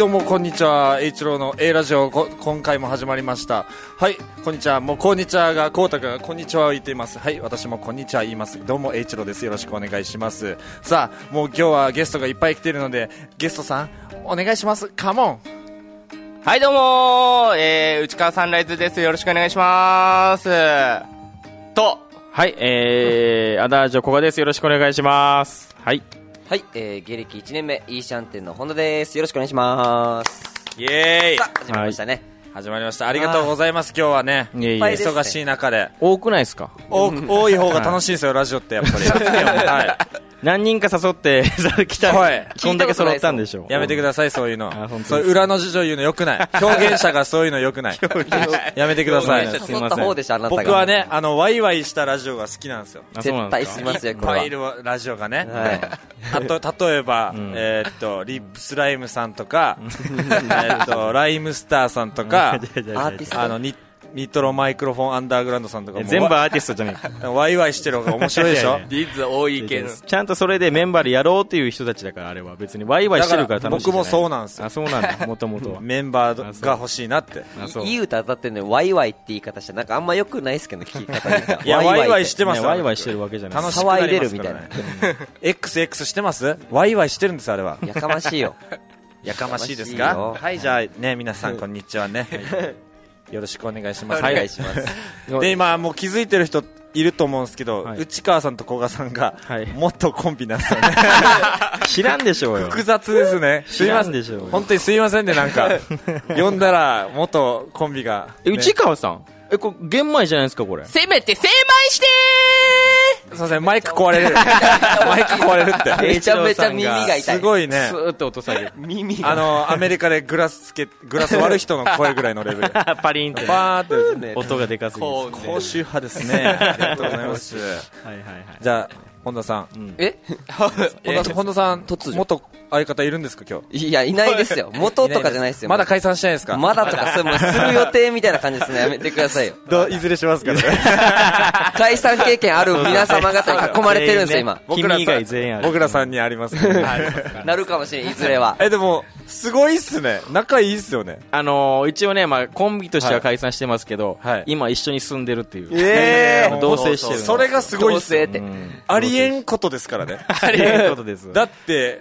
どうもこんにちは、栄一郎の A ラジオ今回も始まりました。はい、こんにちは。もうこんにちはがこうたくんがこんにちはを言っています。はい、私もこんにちは言います。どうも栄一郎です。よろしくお願いします。さあ、もう今日はゲストがいっぱい来ているので、ゲストさんお願いします。カモン。 はい、どうも内川サンライズです。よろしくお願いしますと、 はい、アダージョコガです。よろしくお願いします。はい。 はい、芸歴1年目、イーシャン店の本田です。よろしくお願いします。 イエーイ。 さあ、始まりましたね。 始まりました。ありがとうございます。今日はね、忙しい中で。 多くないですか？ 多い方が楽しいですよ、ラジオってやっぱり。はい。 何人か誘って来たら、こんだけ揃ったんでしょ。 やめてください、そういうの。そういう裏の事情言うのよくない。表現者がそういうのよくない。やめてください。 すいません。 僕はね、ワイワイしたラジオが好きなんですよ。 絶対しますよ、 いっぱいいるラジオがね。例えば、リップスライムさんとか、ライムスターさんとか、ニトロマイクロフォンアンダーグラウンドさんとかも全部アーティストじゃねえか。 ワイワイしてる方が面白いでしょ。 リッズ多いけどちゃんとそれでメンバーでやろうっていう人たちだから、あれは別にワイワイしてるから楽しい。 僕もそうなんですよ。 あ、そうなんだ、もともとは。 メンバーが欲しいなって。 いい歌歌ってんのにワイワイって言い方して、なんかあんま良くないですけど、聞き方いや、ワイワイしてますよ。 ワイワイしてるわけじゃない。 楽しくなりますからね。XX してます？ワイワイしてるんです、あれは。 やかましいよ。 やかましいですか？はい、じゃあね、皆さんこんにちはね。よろしくお願いします。 お願いします。 で、今もう気づいてる人いると思うんですけど、内川さんと古賀さんが元コンビなんですよね。 知らんでしょうよ。 複雑ですね。 知らんでしょうよ。 本当にすいませんね、なんか呼んだら元コンビが。 内川さん、これ玄米じゃないですか、これ。 せめて精米してすいません、マイク壊れる。マイク壊れるって。 めちゃめちゃ耳が痛い。 すごいね。 スーッと音下げる。 耳が。 アメリカでグラス割る人の声ぐらいのレベル。 パリンって。 パーって音がでかすぎる。 高周波ですね。ありがとうございます。はいはいはい。じゃあ、本田さん。本田さん、元相方いるんですか、今日。 いや、いないですよ。元とかじゃないですよ。 まだ解散してないですか？ まだとか、する予定みたいな感じですね。やめてくださいよ。 いずれしますからね。 解散経験ある皆様方に囲まれてるんですよ、今。 君以外全員ある。 僕らさんにありますなるかもしれん、いずれは。 でも、すごいっすね。仲いいっすよね。 一応ね、まあ、コンビとしては解散してますけど、今一緒に住んでるっていう。同棲してる。 それがすごいっすよ。ありえんことですからね。 ありえんことです。 だって、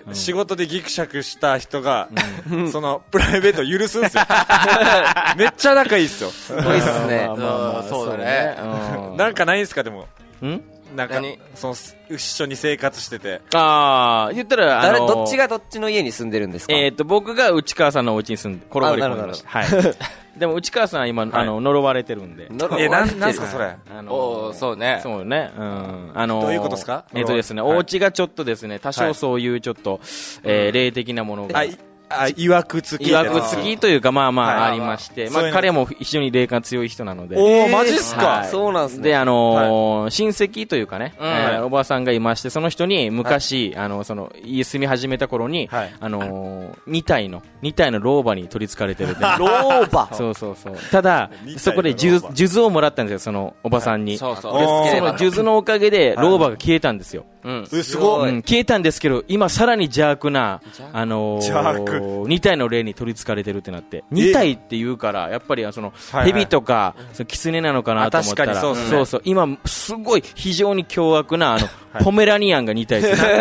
仕事でギクシャクした人が、その、プライベートを許すんすよ。めっちゃ仲いいっすよ。 すごいっすね。 そうだね。 なんかないんすか、でも。なんか、一緒に生活してて。 言ったら、 どっちがどっちの家に住んでるんですか？ 僕が内川さんのお家に住んで、転がり込んでました。はい。でも内川さんは今、呪われてるんで。 なんすか、それ。 そうね。 そうね。 どういうことですか？ ですね、お家がちょっとですね、多少そういうちょっと、霊的なものが。 いわくつきというか、まあまあありまして、まあ彼も非常に霊感強い人なので。 マジっすか？ そうなんすね。 で、親戚というかね、おばさんがいまして、その人に昔、家住み始めた頃に、2体の老婆に取り憑かれてる。 老婆？ そうそうそう。ただ、そこで数珠をもらったんですよ、そのおばさんに。その数珠のおかげで、老婆が消えたんですよ。 すごい。 消えたんですけど、今さらに邪悪な、2体の霊に取り憑かれてるってなって、2体って言うから、やっぱり蛇とか狐なのかなと思ったら、そうそう、今すごい非常に凶悪なポメラニアンが2体です。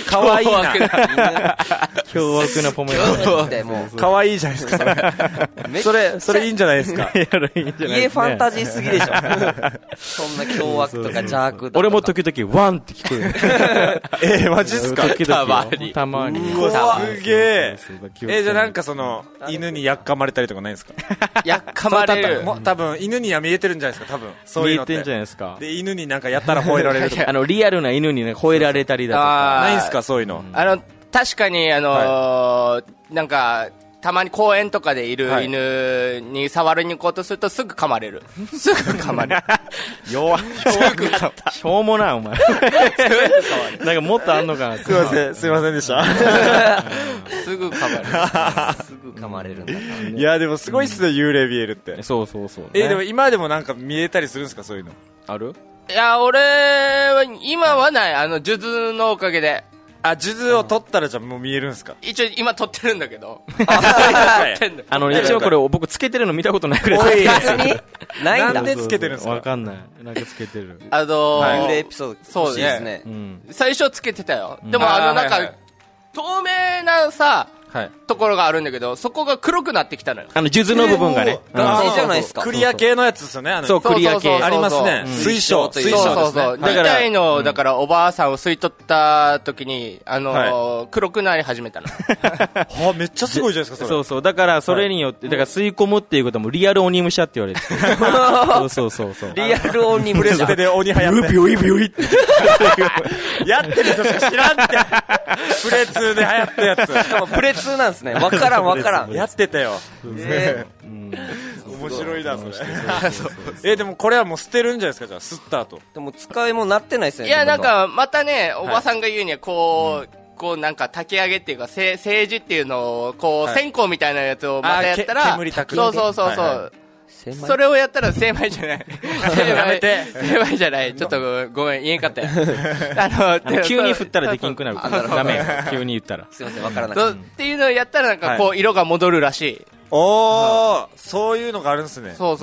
かわいいな。 凶悪なポメラニアン。 かわいいじゃないですか。それいいんじゃないですか。 家ファンタジーすぎでしょ。そんな凶悪とか邪悪とか。 俺も時々ワンって聞こえる。 マジっすか？ たまに。 すげえ。じゃあなんか犬にやっかまれたりとかないんですか？ やっかまれる。 多分、犬には見えてるんじゃないですか、多分。そういうのって。 見えてんじゃないですか。 で、犬になんかやったら吠えられるとか。 リアルな犬にね、吠えられたりだとか。 ないんすか、そういうの。 確かに、なんか、たまに公園とかでいる犬に触りに行こうとするとすぐ噛まれる。すぐ噛まれる。 弱っ。しょうもない、お前。なんかもっとあんのかな。 すいませんでした。 すぐ噛まれる。 すぐ噛まれるんだ。 いや、でもすごいっすね、幽霊見えるって。 そうそうそう。 でも今でもなんか見えたりするんですか、そういうの。 ある？ いや、俺は、今はない。数珠のおかげで。 あ、数珠を取ったらじゃあもう見えるんですか？ 一応今撮ってるんだけど。 一応これ僕つけてるの見たことないくらい。 別にないんだ。 なんでつけてるんですか？ わかんない。なんかつけてる。 幽霊エピソードそうですね。 最初つけてたよ。でもなんか、透明なさ、ところがあるんだけど、そこが黒くなってきたのよ。 数珠の部分がね。 いいじゃないですか。 クリア系のやつですよね。 そう、クリア系。 ありますね。水晶ですね。 そう。だから、だからおばあさんを吸い取った時に、黒くなり始めたの。 はめっちゃすごいじゃないですか、それ。 そう。だから、それによって、だから吸い込むっていうこともリアル鬼武者って言われて。そう。 リアル鬼武者。 プレステで鬼流行って。 ビュイって。 やってる人しか知らんって。プレ2で流行ったやつ。 しかもプレ2なんですね。わからん。 やってたよ。面白いな、それ。でもこれはもう捨てるんじゃないですか、じゃあ、吸った後。 でも使いもなってないですよね。 いや、なんか、またね、おばさんが言うには、こうなんか炊き上げっていうか、政治っていうのを、こう、線香みたいなやつをまたやったら、 煙炊く。 そう。それをやったら精米じゃない。精米じゃない。ちょっとごめん、言えんかったよ。 急に振ったらできんくなる。ダメよ。急に言ったら。 すいません、わからない。 っていうのをやったら、なんかこう、色が戻るらしい。 おー、そういうのがあるんですね。 そう。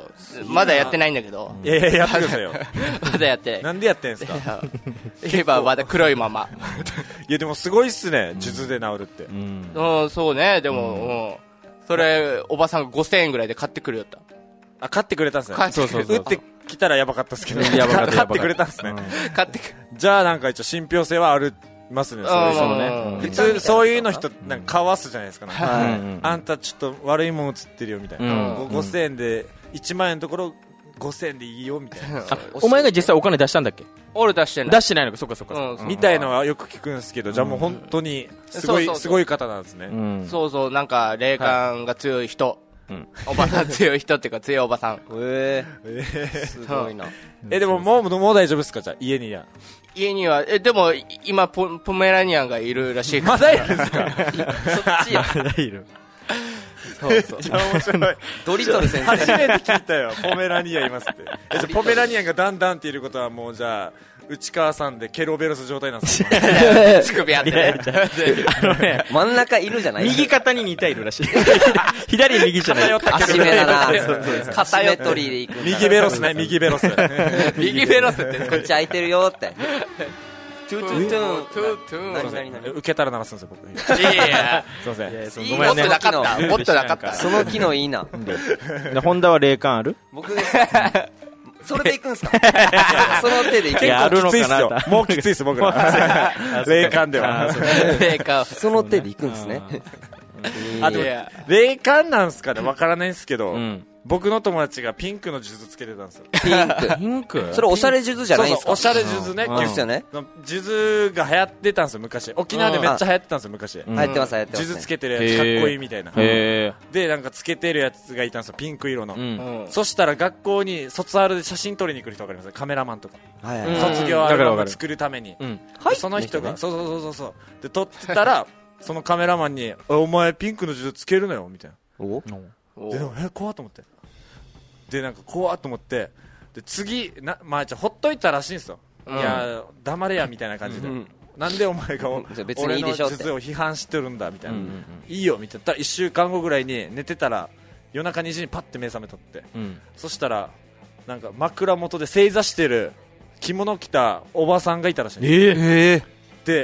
まだやってないんだけど。 いや、やってくださいよ。 まだやってない。 なんでやってんすか？ 言えばまだ黒いまま。 いや、でもすごいっすね、数珠で治るって。 そうね、でも、それ、おばさんが5000円ぐらいで買ってくるよった。 あ、買ってくれたんすね。 そう。 打ってきたらやばかったっすけど。 やばかった。 買ってくれたんすね。 買ってくる。 じゃあなんか一応信憑性はありますね、そうね。普通そういうの人、なんかかわすじゃないですか。あんたちょっと悪いもん映ってるよみたいな。5000円で、1万円のところ5000円でいいよみたいな。 お前が実際お金出したんだっけ？ 俺出してない。 出してないのか、そっか。 みたいのはよく聞くんですけど、じゃあもう本当にすごい方なんですね。 そう、なんか霊感が強い人。おばさん強い人っていうか強いおばさん。 すごいな。 でももう大丈夫ですか？じゃあ家には。 家には、でも今ポメラニアンがいるらしいから。 まだいるんですか？ そっちよ。 まだいる。 そう。面白い。 ドリトル先生。 初めて聞いたよ。ポメラニアンいますって。じゃポメラニアンがだんだんっていることはもうじゃあ、内川さんでケロベロス状態なんですか？ 乳首あってね。 真ん中いるじゃない？ 右肩に似たいるらしい。左右じゃない。 足目だな。偏取りでいく。 右ベロスね、右ベロス。 右ベロスってこっち空いてるよって。 トゥートゥートゥートゥー。 何受けたら鳴らすんですよ、僕。 いやすいません。 ごめんね。もっとなかった。 その機能いいな。 ホンダは霊感ある？ 僕です。それで行くんすか？その手で行く。 結構きついっすよ。もうきついっす、僕ら。霊感では。 霊感。 その手で行くんですね。 あ、でも、霊感なんすかね？わからないんすけど、僕の友達がピンクの数珠つけてたんですよ。 ピンクそれおしゃれ数珠じゃないですか？ おしゃれ数珠ね。 ですよね。 数珠が流行ってたんですよ、昔。沖縄でめっちゃ流行ってたんですよ、昔。 流行ってます。 数珠つけてるやつかっこいいみたいな。で、なんかつけてるやつがいたんですよ、ピンク色の。そしたら学校に卒アルで写真撮りに来る人わかります？カメラマンとか。卒業アルバム作るために。その人が、そう。で、撮ってたら、そのカメラマンに、お前ピンクの数珠つけるのよ、みたいな。で、怖っと思って。で、なんか怖っと思って、で、次、まあ、ほっといたらしいんですよ。いや、黙れや、みたいな感じで。なんでお前が俺の数珠を批判してるんだ、みたいな。いいよ、みたいな。1週間後ぐらいに寝てたら、夜中2時にパッて目覚めとって。そしたら、なんか枕元で正座してる着物着たおばさんがいたらしいんです。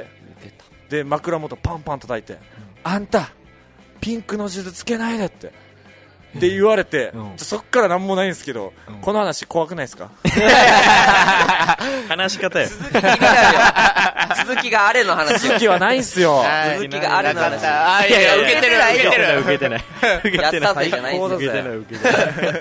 で、枕元パンパン叩いて、あんた、ピンクの数珠つけないでって。って言われて、そっからなんもないんですけど、この話怖くないですか？ 話し方よ。 続きがあれの話。 続きはないんすよ。 続きがあれの話。 いや、受けてない。 やったぜじゃないんですよ。 受けてない。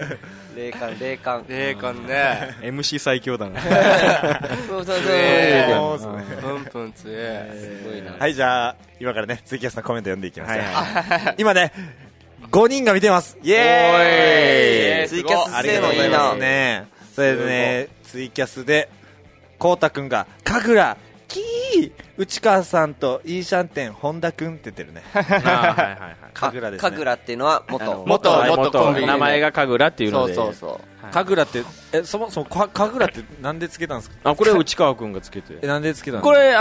霊感ね。 MC 最強だな。 そう。 プンプン強い。 すごいな。 はい、じゃあ、今からね、ツイキャスのコメント読んでいきます。今ね、5人が見てます。イエーイ。 ツイキャスしてるのいいな。 ね。それでね、ツイキャスで、こうたくんが、かぐら、キー内川さんとイーシャンテン本田くんって言ってるね。神楽ですね。 神楽っていうのは元コンビ。 名前が神楽っていうので。 そう。 神楽って、そもそも神楽ってなんでつけたんですか？ これ内川くんがつけて。 なんでつけたの？ これ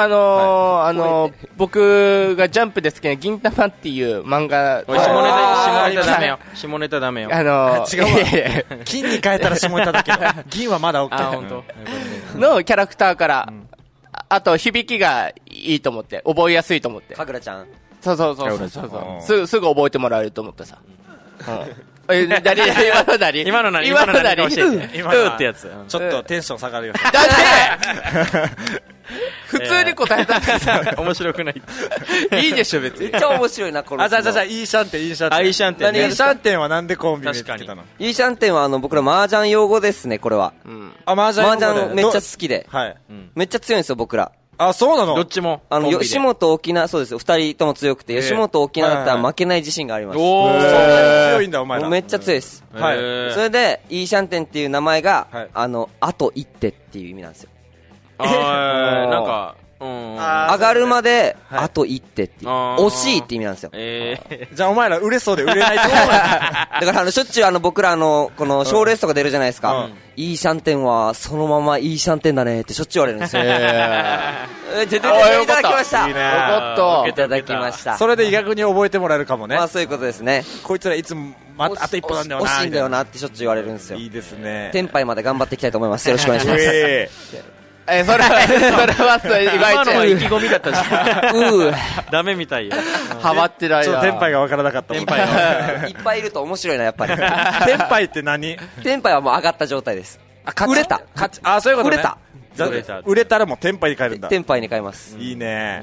僕がジャンプで好きな銀玉っていう漫画。 下ネタダメよ。 違うわ。金に変えたら下ネタだけど、銀はまだ OK。 本当。 のキャラクターから、あと響きがいいと思って、覚えやすいと思って。 神楽ちゃん。 そう。すぐ覚えてもらえると思ってさ。今の何ってやつ。 ちょっとテンション下がるよ。 だって普通に答えたら面白くない。 いいでしょ、別に。 めっちゃ面白いな、この。 じゃあ、イーシャンテン。 イーシャンテン。 イーシャンテンはなんでコンビ名つけたの？ イーシャンテンは僕ら麻雀用語ですね、これは。 麻雀めっちゃ好きで。 はい。 めっちゃ強いんですよ、僕ら。 あ、そうなの？ どっちも。 吉本沖縄、そうです。二人とも強くて、吉本沖縄だったら負けない自信があります。 そんなに強いんだ、お前ら。 めっちゃ強いです。 はい。 それで、イーシャンテンっていう名前が、あと一手っていう意味なんですよ。 なんか、 上がるまで、あと一手っていう。惜しいって意味なんですよ。 じゃあお前ら売れそうで売れないと思う。 だからしょっちゅう僕らこの賞レースとか出るじゃないですか。イーシャンテンはそのままイーシャンテンだねってしょっちゅう言われるんですよ。いただきました。 いいね。 いただきました。 それで逆に覚えてもらえるかもね。 まあそういうことですね。 こいつらいつもあと一歩なんだよな。 惜しいんだよなってしょっちゅう言われるんですよ。 いいですね。 テンパイまで頑張っていきたいと思います。よろしくお願いします。 それは今のは意気込みだったじゃん。ダメみたいよ。 ハマってないな。 ちょっとテンパイがわからなかった。 いっぱいいると面白いな、やっぱり。 テンパイって何？ テンパイはもう上がった状態です。売れた。 あ、そういうことね。売れたらもうテンパイに変えるんだ。 テンパイに変えます。 いいね。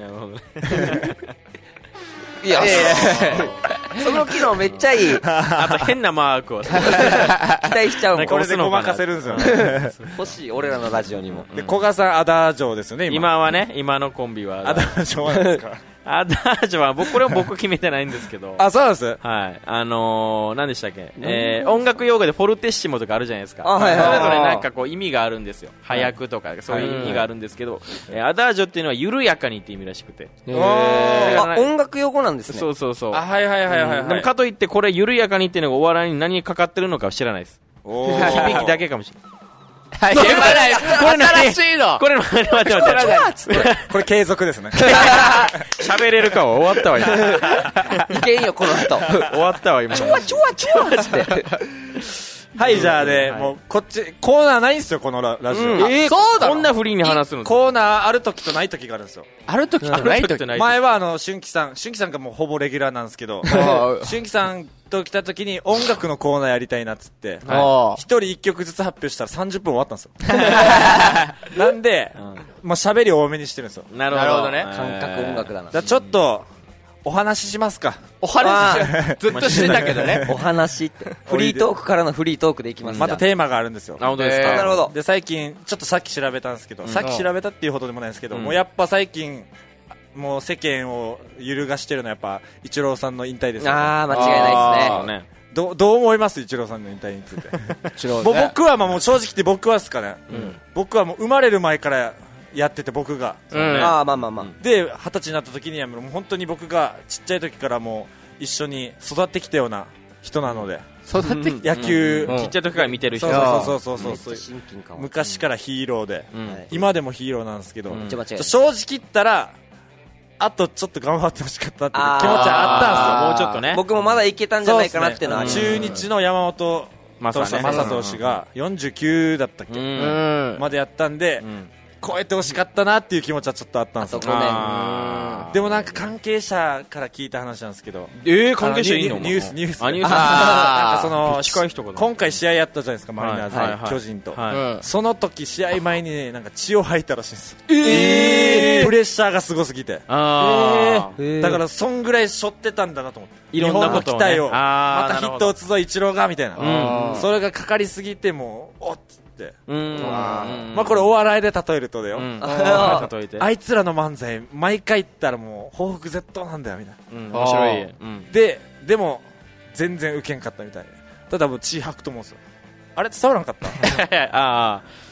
いや、その機能めっちゃいい。 あと変なマークを期待しちゃうもん。 これでごまかせるんですよね。 欲しい、俺らのラジオにも。 で、古賀さん、アダー城ですよね、 今はね、今のコンビは。 アダー城なんですか？ アダージョはこれは僕決めてないんですけど。 あ、そうなんです。 はい。何でしたっけ？音楽用語でフォルテッシモとかあるじゃないですか。 それぞれなんかこう意味があるんですよ。早くとかそういう意味があるんですけど、アダージョっていうのは緩やかにって意味らしくて。 音楽用語なんですね。 そうそうそう。 はい。 でもかといってこれ緩やかにっていうのがお笑いに何にかかってるのかは知らないです。響きだけかもしれない。 はい、言わない。新しいの。 これ待ってこれ継続ですね。 喋れるかは終わったわ今。いけんよこの後。 終わったわ今。 チュワチュワチュワって。 はい、じゃあね、もうこっちコーナーないんですよ、このラジオ。 そうだ。こんなフリーに話すの。 コーナーある時とない時があるんですよ。 ある時とない時。 前は春木さんがもうほぼレギュラーなんですけど、春木さんと来た時に音楽のコーナーやりたいなっつって、一人一曲ずつ発表したら30分終わったんですよ。なんで、まあ喋り多めにしてるんですよ。 なるほどね。 感覚音楽だな。 じゃあちょっとお話ししますか。 お話ずっとしてたけどね。 お話って。フリートークからのフリートークでいきます。 またテーマがあるんですよ。 本当ですか。 なるほど。 で、最近、ちょっとさっき調べたんですけど、さっき調べたっていうほどでもないんですけど、もうやっぱ最近、もう世間を揺るがしてるのはやっぱ、イチローさんの引退ですよね。 間違いないですね。 どう思いますイチローさんの引退について。僕はもう正直言って僕はですかね、僕はもう生まれる前からやってて僕が、 まあで20歳になった時にはもう本当に僕がちっちゃい時からもう一緒に育ってきたような人なので、野球ちっちゃい時から見てる人、 そう昔からヒーローで、今でもヒーローなんですけど、正直言ったらあとちょっと頑張ってほしかったっていう気持ちはあったんですよ。 もうちょっとね。 僕もまだいけたんじゃないかなっていうのは、 中日の山本正投手が49だったっけまでやったんで、超えてほしかったなっていう気持ちはちょっとあったんですよ。でもなんか関係者から聞いた話なんですけど、 関係者いいの？ ニュースなんかその近い人が今回試合やったじゃないですか、マリナーズ巨人と、その時試合前にね、なんか血を吐いたらしいんですよ。プレッシャーがすごすぎて、だからそんぐらい背負ってたんだなと思って、 いろんなことをね、 日本の期待をまたヒットを打つぞイチローがみたいな、それがかかりすぎてもうおっまあこれお笑いで例えるとだよ、あいつらの漫才毎回言ったらもう報復絶倒なんだよみたいな、 面白い、 でも全然受けんかったみたいで、ただもう血吐くと思うんですよ。あれ伝わらんかった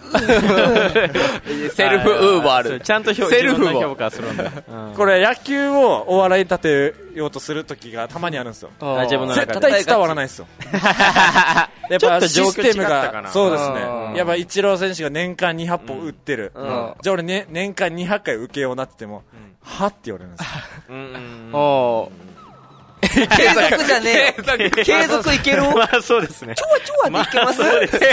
セルフウーバーある。 ちゃんとセルフ自分の評価するんだ。 これ野球をお笑い立てようとする時がたまにあるんですよ。 自分の中で絶対伝わらないですよ。やっぱシステムが、そうですね。やっぱイチロー選手が年間200本打ってる。じゃあ俺ね、年間200回受けようなっても、はって言われるんですよ。 継続じゃねえよ。継続いける？ まあそうですね。 ちょわちょわでいけます？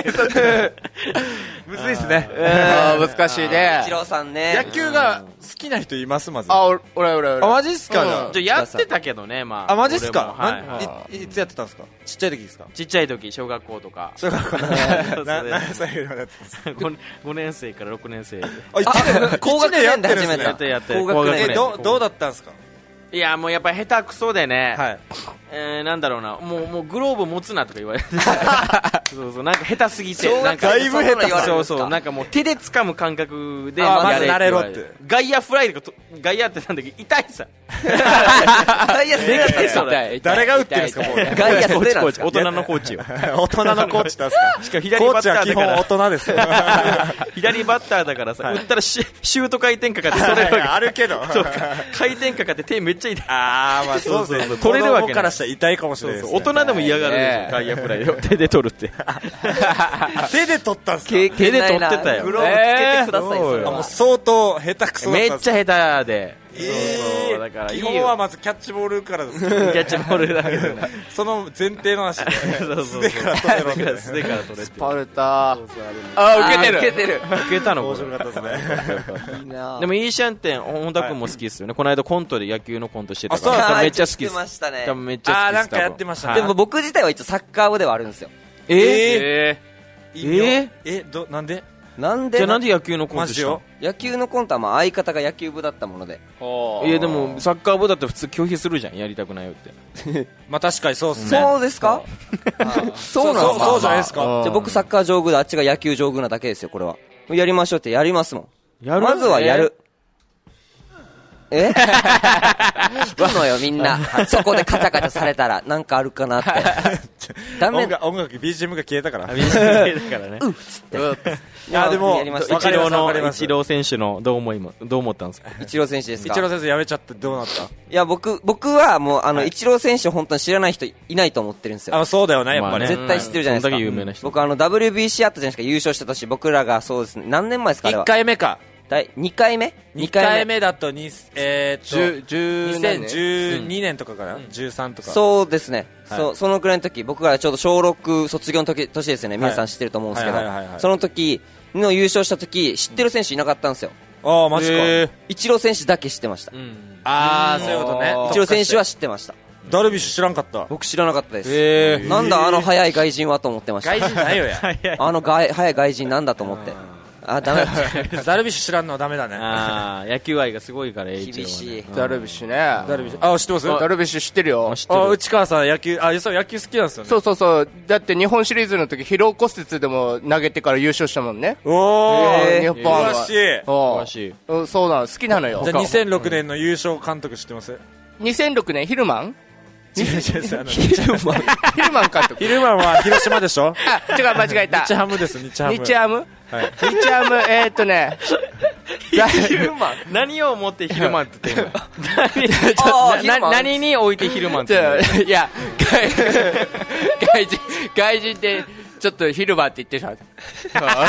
むずいですね。 難しいね。 イチローさんね。 野球が好きな人います？まず。 俺。 マジっすか？ やってたけどね、まあ。 マジっすか？ はいつやってたんですか？ちっちゃい時ですか？ ちっちゃい時、小学校とか。 小学校何歳ぐらいまでやってたんですか ？5年生から6年生。 高学年で始めた。 やって高学年。 どうだったんですか？ いやもうやっぱり下手くそでね、 はいなんだろうな、もうグローブ持つなとか言われてそうなんか下手すぎて、なんかだいぶ下手。 そうなんかもう手で掴む感覚でまず慣れろって。 外野フライとか外野ってなんだけど痛いさ。 外野でかいさ。 誰が打ってるんですか？もう外野それなんですか？ 大人のコーチよ。 大人のコーチなんですか？ しかも左バッターだから。 コーチは基本大人ですよ。 左バッターだからさ、打ったらシュート回転かかってそれあるけど。 回転かかって手めっちゃ痛い。 まあそうですね。 取れるわけない。 子供からしたら痛いかもしれないですね。 大人でも嫌がるでしょ、外野フライを手で取るって。 手で取ったんすか？ 手で取ってたよ。 グローブつけてください。 もう相当下手くそだったんですか？ めっちゃ下手で。 だから基本はまずキャッチボールからです。キャッチボールだけどね。 その前提の話で素手から取れろって。 素手から取れって。 スパルタ。受けてる。 受けたの。 面白かったですね。 でもイーシャンテン本田君も好きですよね。この間コントで野球のコントしてたから。めっちゃ好きです。多分めっちゃ好きです。 なんかやってましたね。 でも僕自体は一応サッカー部ではあるんですよ。 なんで？ じゃあなんで野球のコントしたの？ 野球のコントはまあ相方が野球部だったもので。 いやでもサッカー部だって普通拒否するじゃん、やりたくないよって。 まあ確かにそうっすね。 そうですか？そうなんですか？ そうじゃないですか。 じゃあ僕サッカー上手であっちが野球上手なだけですよ、これは。やりましょうってやりますもん。まずはやる。行くのよみんな。そこでカチャカチャされたらなんかあるかなって。ダメ。 音楽 BGM が消えたから。 BGM 消えたからね。 つって。 いやでもイチロー選手のどう思ったんですか？ イチロー選手ですか？ イチロー選手やめちゃってどうなった？ いや僕はもうイチロー選手本当に知らない人いないと思ってるんですよ。 そうだよねやっぱり。 絶対知ってるじゃないですか。 そんだけ有名な人。 僕WBC あったじゃないですか、優勝した年。僕らがそうですね、何年前ですか？あれは 1回目か。 2回目 2回目だと2012年とかかな、13とか。 そうですね、そのくらいの時、僕がちょうど小6卒業の年ですよね。皆さん知ってると思うんですけど、その時の優勝した時知ってる選手いなかったんですよ。 マジか。 イチロー選手だけ知ってました。そういうことね。 イチロー選手は知ってました。 ダルビッシュ知らんかった？ 僕知らなかったです。なんだ速い外人はと思ってました。 外人ないよや。 速い外人なんだと思って。ダメだ。 ダルビッシュ知らんのはダメだね。 野球愛がすごいから厳しい。 ダルビッシュね。 知ってます？ ダルビッシュ知ってるよ。 内川さん野球好きなんですよね。 そうだって日本シリーズの時疲労骨折でも投げてから優勝したもんね。 日本詳しい。 そうなの、好きなのよ。 じゃあ2006年の優勝監督知ってます？ 2006年ヒルマンヒルマン監督。ヒルマンは広島でしょ？ 違う、間違えた。 日ハムです。日ハム。 日ハムヒルマン何を思ってヒルマンって言ってんの？何に置いてヒルマンって言ってんの？ いや外人ってちょっとヒルバーって言ってしまった。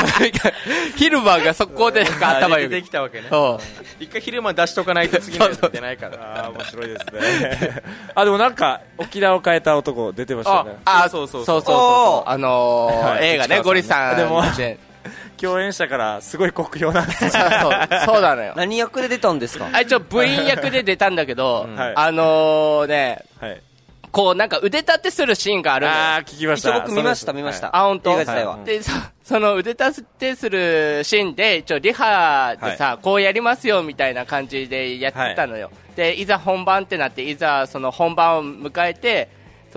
ヒルバーが速攻で頭に出てきたわけね。一回ヒルマン出しとかないと次のやつ出ないから。 面白いですね。でもなんか沖縄を変えた男出てましたね。 そう映画ね、ゴリさんでも共演者からすごい酷評なんですよ。 そうなのよ。 何役で出たんですか？ 一応部員役で出たんだけど、こうなんか腕立てするシーンがあるのよ。 聞きました。 一応僕見ました。 本当？ 映画自体は。 で、その腕立てするシーンで、一応リハでさ、こうやりますよみたいな感じでやってたのよ。で、いざ本番ってなって、いざその本番を迎えて、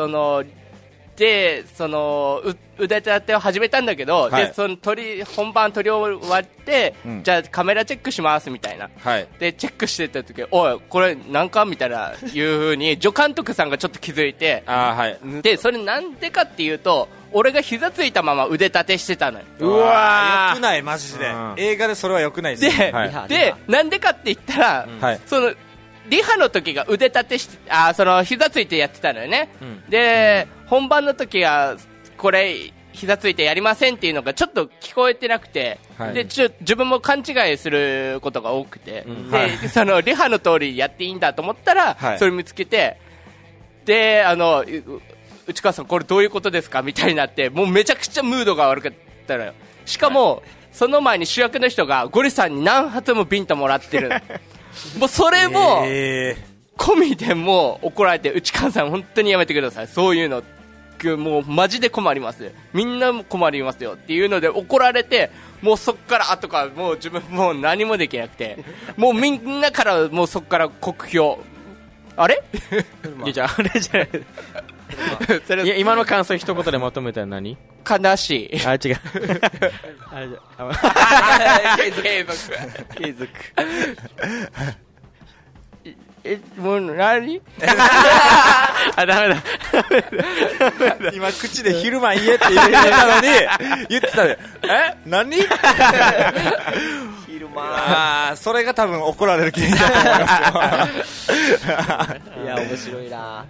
腕立てを始めたんだけど、で本番撮り終わって、じゃあカメラチェックしますみたいな、でチェックしてた時、おいこれなんかみたいないう風に助監督さんがちょっと気づいて、でそれなんでかっていうと、 俺が膝ついたまま腕立てしてたのよ。 うわー、よくないマジで。映画でそれはよくないですで、 ね。 で、なんでかって言ったら、そのリハの時が腕立てして、その膝ついてやってたのよね。で、本番の時はこれ膝ついてやりませんっていうのがちょっと聞こえてなくて、で自分も勘違いすることが多くて、でそのリハの通りやっていいんだと思ったら、それ見つけて、で内川さんこれどういうことですかみたいになって、もうめちゃくちゃムードが悪かったのよ。しかも、その前に主役の人がゴリさんに何発もビンタもらってるもうそれも込みでもう怒られて、内川さん本当にやめてください、そういうのもうマジで困ります、みんなも困りますよっていうので怒られて、もうそっから後からもう自分もう何もできなくて、もうみんなからもうそっから酷評。あれいや、じゃああれじゃないそれいや、今の感想一言でまとめたら何？ 悲しい。 あ、違う。 継続。もう何あ、ダメだ。 今口で昼間言えって言ってたのに言ってたで、何昼間、それが多分怒られる原因だと思いますよ。 いや、面白いな。 はい、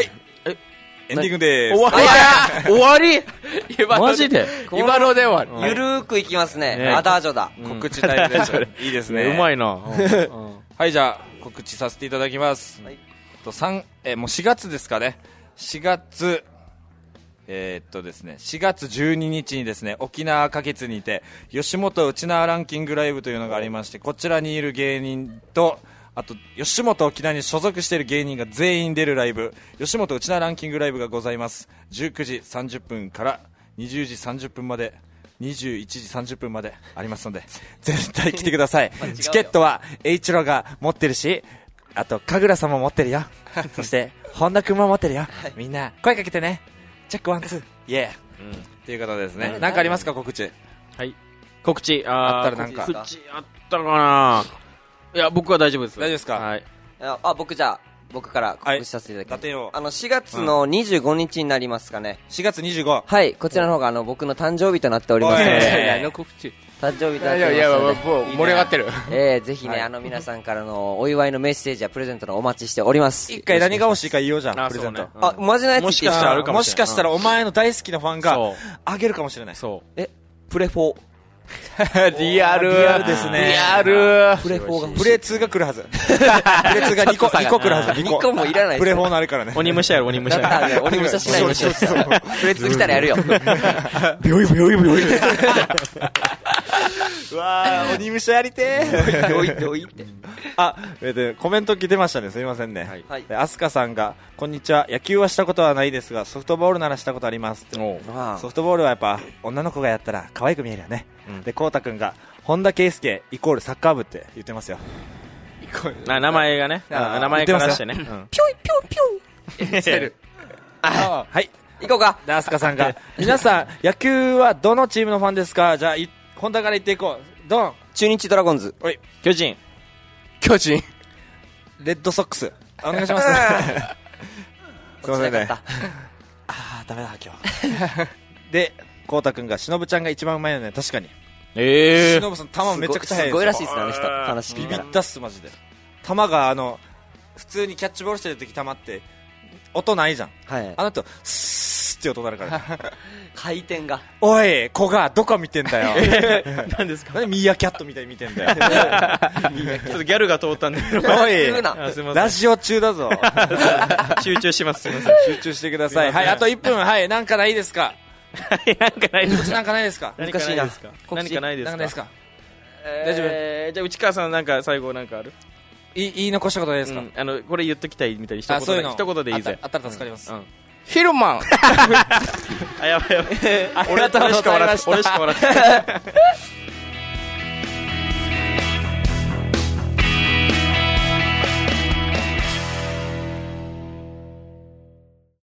エンディングでーす。終わりマジで今ので終わり。ゆるーくいきますね。アダージョだ。 告知タイムです。いいですね。 うまいな。 はい、じゃあ告知させていただきます。もう4月ですかね。4月ですね、4月12日にですね、沖縄花月にて吉本うちなランキングライブというのがありまして、こちらにいる芸人と、あと吉本沖縄に所属している芸人が全員出るライブ、吉本うちなランキングライブがございます。19時30分から20時30分まで、21時30分までありますので、絶対来てください。チケットは H ロが持ってるし、あと神楽さんも持ってるよ。そして本田君も持ってるよ。みんな声かけてね。チェックワンツーイエーということですね。何かありますか、告知？ はい、告知あったらなんか告知あったかな。いや、僕は大丈夫です。 大丈夫ですか？ はい。 僕から告知させていただきます。 はい、 4月の25日になりますかね。 4月25。 はい、こちらの方が僕の誕生日となっておりますので。 告知。 誕生日となっておりますので。 もう盛り上がってる。 ぜひね、皆さんからのお祝いのメッセージやプレゼントのお待ちしております。 一回何が欲しいか言おうじゃん、プレゼント。 マジなやつもしかしたらお前の大好きなファンがあげるかもしれない。 そう。 プレ4。 リアルですね。 リアル。 プレ4がプレ2が来るはず。プレ2が2個来るはず。 2個もいらない。 プレ4のあるからね。 鬼武者やろ、鬼武者。 鬼武者しないよ。プレ2来たらやるよ。 ビョイビョイビョイ。うわー、鬼武者やりてー。コメント来てましたね。すみませんね。アスカさんが、こんにちは。野球はしたことはないですが、ソフトボールならしたことあります。ソフトボールはやっぱ女の子がやったら可愛く見えるよね。で、こうたくんが本田圭佑イコールサッカー部って言ってますよ。 名前がね、名前からしてね。 ピョイピョイピョイ。 はい、 行こうか。 アスカさんが、皆さん野球はどのチームのファンですか？じゃあ本田から言っていこう。ドン。 中日ドラゴンズ。 巨人。 レッドソックス。お願いします。すいませんね。ダメだ今日。で、こうたくんが、しのぶちゃんが一番うまいよね。確かに。しのぶさん球めちゃくちゃ速いです。 すごいらしいですね、あの人。話ビビったっすマジで。球が普通にキャッチボールしてる時球って音ないじゃん。 はい。 あの後スーって音鳴るから。 回転が。 おい、子がどこ見てんだよ。 何ですか？ 何ミーアキャットみたいに見てんだよ。 ちょっとギャルが通ったんで。 おい、ラジオ中だぞ。 集中します。すみません。 集中してください。はい、あと1分。はい、なんかないですか？ なんかないですか？ なんかないですか？ 難しいな。何かないですか？ 大丈夫？ じゃあ内川さんなんか最後なんかある？ 言い残したことないですか？ これ言っときたいみたいな一言でいいぜ。 あったら助かります。 ヒルマン。 やばい。俺しか笑って。